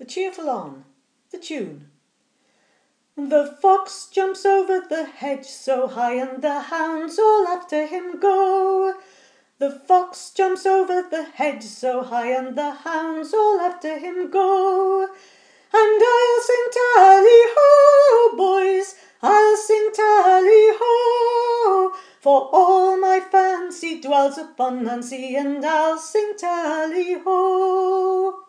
The Cheerful On, the tune. The fox jumps over the hedge so high, and the hounds all after him go. The fox jumps over the hedge so high, and the hounds all after him go. And I'll sing tally-ho, boys, I'll sing tally-ho, for all my fancy dwells upon Nancy, and I'll sing tally-ho.